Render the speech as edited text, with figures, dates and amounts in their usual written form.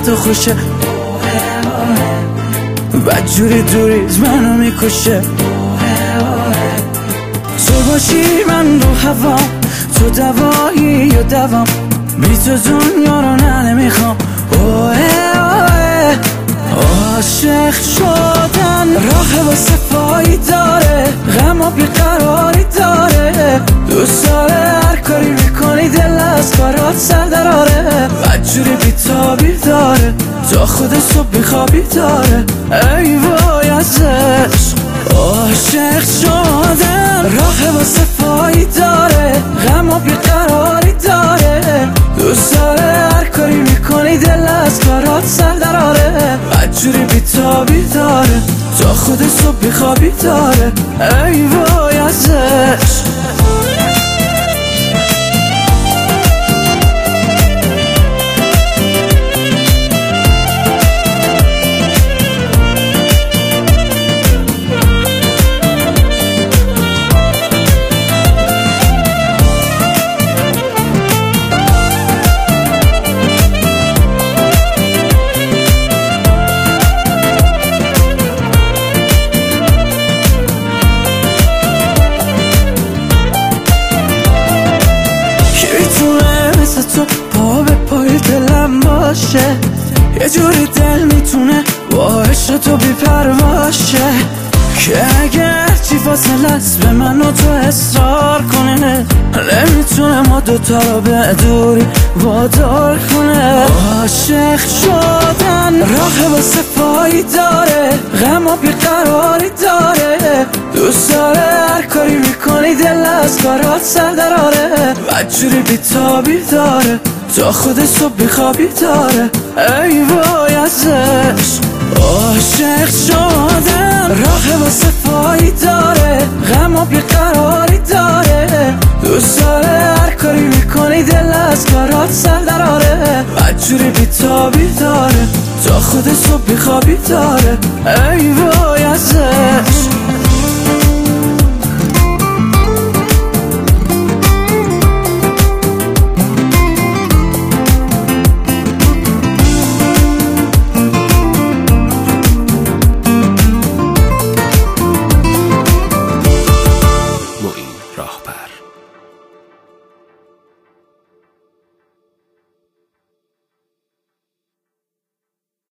تو خوشه، بدجوری دوریز منو میکشه. تو باشی من رو هوا، تو دوایی یا دوام، بی تو دنیا رو نمیخوام. عاشق شدن راه واسه پایی داره، غم و بیقراری داره، دوست داره هر کاری میکنی دل از کارات سر دراره، بدجوری بیتابی داره تا خود صبح بیخوابی داره. ای وای از عشق، عاشق شدن راه واسه پایی داره، غم و بیقراری داره، دوست داره هر کاری میکنی دل از کارات سر دراره، بدجوری بیتابی داره تا خود صبح بیخوابی داره. ای وای از عشق. تو پا به پای دلم باشه، یه جوری دل میتونه با عشق تو بی پرواشه، که اگر چی فاصله است به من و تو اصرار کنه، نمیتونه ما دوتا رو به دوری وادار کنه. عاشق شدن راه واسه پایی داره، غم و بیقراری داره، دوست داره هر کاری میکنی دل از کارات سر دراره، بدجوری بیتابی داره تا خود صبح بیخوابی داره. ای وای از عشق، عاشق شدن راه واسه پایی داره، غم و بیقراری داره، دوست داره هر کاری میکنی دل از کارات سر دراره، بدجوری بیتابی داره تا خود صبح بیخوابی داره. ای وای از عشق.